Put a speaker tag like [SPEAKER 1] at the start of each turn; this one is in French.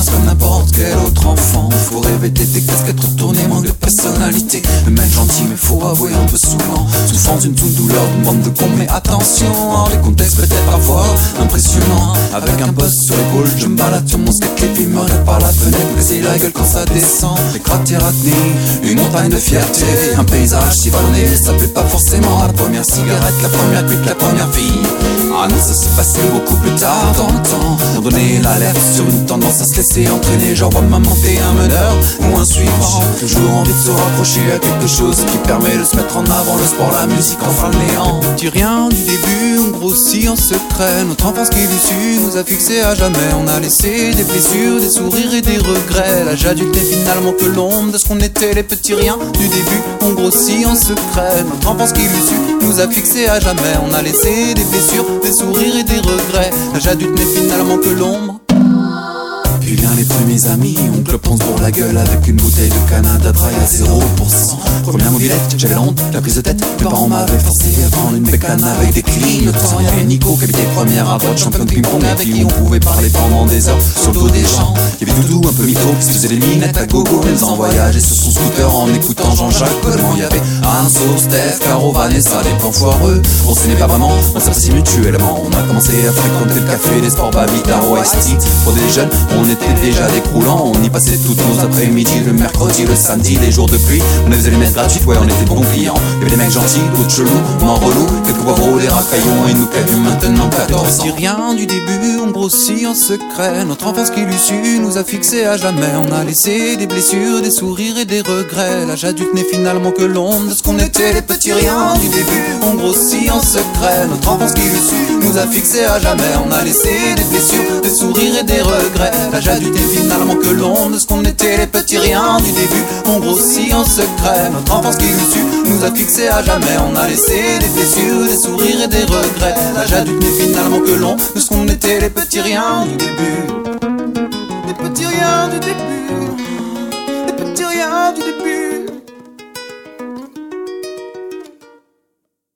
[SPEAKER 1] classe comme n'importe quel autre enfant. Faut rêver des casquettes retournées, manque de personnalité. Le mec gentil mais faut avouer un peu saoulant, souffrant d'une toute douleur, d'une bande de cons. Mais attention, hors les contextes peut-être parfois impressionnant. Avec un boss sur l'épaule, je me balade sur mon skate, les filles me regardent par la fenêtre, me casser la gueule quand ça descend. Les crateracnées, une montagne de fierté, un paysage si vallonné, ça plaît pas forcément. La première cigarette, la première cuite, la première fille. Ah non, ça s'est passé beaucoup plus tard dans le temps. On donnait l'alerte sur une tendance à se laisser entraîner, genre maman t'es un meneur ou un suivant. Toujours envie de se rapprocher à quelque chose qui permet de se mettre en avant, le sport, la musique, enfin le néant.
[SPEAKER 2] Petit rien du début, on grossit en secret. Notre enfance qui l'issue nous a fixés à jamais. On a laissé des blessures, des sourires et des regrets. L'âge adulte est finalement que l'ombre de ce qu'on était, les petits riens du début. On grossit en secret. Notre enfance qui l'issue nous a fixés à jamais. On a laissé des blessures, des sourires et des regrets. L'âge adulte n'est finalement que l'ombre.
[SPEAKER 1] Puis vient les premiers amis, on clope, on se bourre la gueule avec une bouteille de Canada Dry à 0%. Première mobilette, j'avais la honte, la prise de tête. Mes parents m'avaient forcé à prendre une bécane avec des clignotants. Y'avait Nico qui habitait première à droite, champion de ping-pong, avec qui on pouvait parler pendant des heures sur le dos des gens. Y'avait Doudou, un peu mytho, qui se faisait des lunettes à gogo, même en voyage et sur son scooter en écoutant Jean-Jacques Goldman. Y'avait Anso, Steph, Caro, Vanessa, des plans foireux. On s'aimait pas vraiment, on s'apprécie mutuellement. On a commencé à fréquenter le café, les sports, Babita, OST. Pour des jeunes, on était déjà décroulant, on y passait toutes nos après-midi, le mercredi, le samedi, les jours de pluie. On avait des allumettes gratuites, ouais, on était bons clients. Y'avait des mecs gentils, d'autres chelous, moins relous, quelques poivreaux, des racaillons et nous qui avions maintenant 14 ans.
[SPEAKER 2] Petit rien du début, on grossit en secret. Notre enfance qui l'issue nous a fixés à jamais. On a laissé des blessures, des sourires et des regrets. L'âge adulte n'est finalement que l'ombre de ce qu'on était, les petits riens du début. On grossit en secret. Notre enfance qui l'issue nous a fixés à jamais. On a laissé des blessures, des sourires et des regrets. L'âge adulte est finalement que l'ombre de ce qu'on était, les petits riens du début. On grossit en secret. Notre enfance qui l'issue nous a fixés à jamais. On a laissé des blessures, des sourires et des regrets. L'âge adulte n'est finalement que l'ombre de ce qu'on était, les petits riens du début. Les petits riens du début.